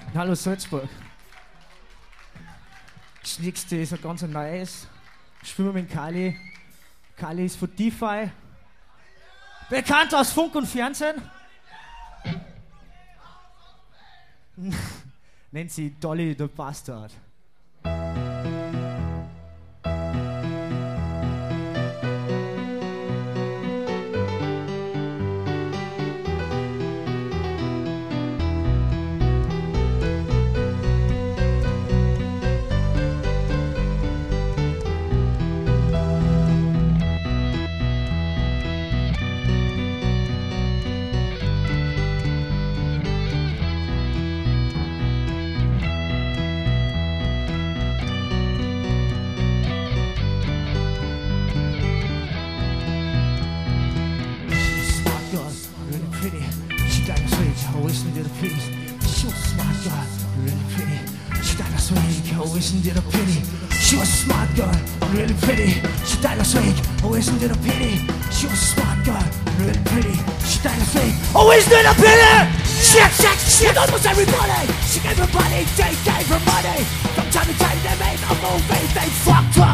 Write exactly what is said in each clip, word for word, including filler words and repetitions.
Hallo Salzburg. Das nächste ist ein ganz neues. Spielen wir mit Kali. Kali ist von DeFi. Bekannt aus Funk und Fernsehen. Nennt sie Dolly the Bastard. Isn't it a pity? She was a smart girl, really pretty. She died last week. Oh, isn't it a pity? She was a smart girl, really pretty. She died last week. Oh, isn't it a pity? She had sex, she had almost everybody. She gave her body, they gave her money. From time to time they made a movie, they fucked her.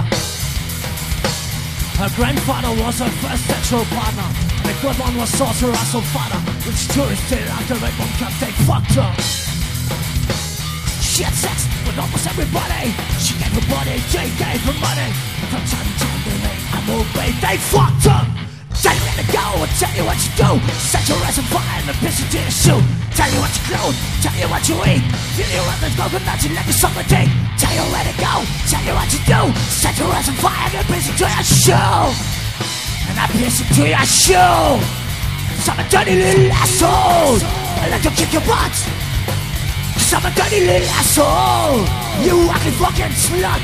Her grandfather was her first sexual partner. The good one was Sorcerer Russell father. Which tourist did after Red One Cup, they fucked her. She had sex with almost everybody. She gave her body, they gave her money. From time to time they made a movie, they fucked her. Tell you where to go and tell you what to do. Set your ass on fire and piss into your shoe. Tell you what to clothe, tell you what to eat. Fill your up with coconuts and let the summer dig. Tell you where to go, tell you what to do. Set your ass on fire and piss into your shoe. And I piss into your shoe. Cause I'm a dirty little asshole. I like to kick your butt. Cause I'm a dirty little asshole. You ugly fucking slut.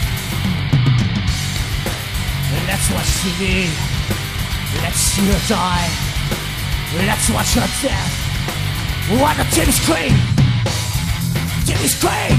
And let's watch T V. Let's see her die. Let's watch her death. On the T V screen. T V screen.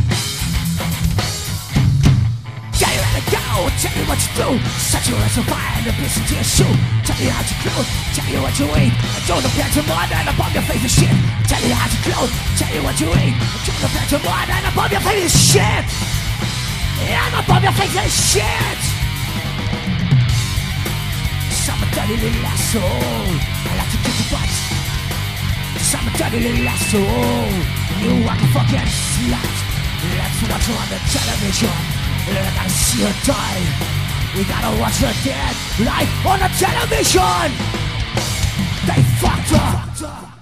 Tell you how to go. Tell you what to do. Set your ass on fire and a piss into your shoe. Tell you how to clothe. Tell you what to eat. I don't appear to mine and above your face is shit. Tell you how to clothe. Tell you what to eat. I don't appear to mine and above your face is shit. Yeah, I'm above your face is shit. I'm a dirty little asshole. I like to kick your butt. Cause I'm a dirty little asshole. You are a fucking slut. Let's watch her on the television. I gotta see her die. We gotta watch her dead live on the television. They fucked her.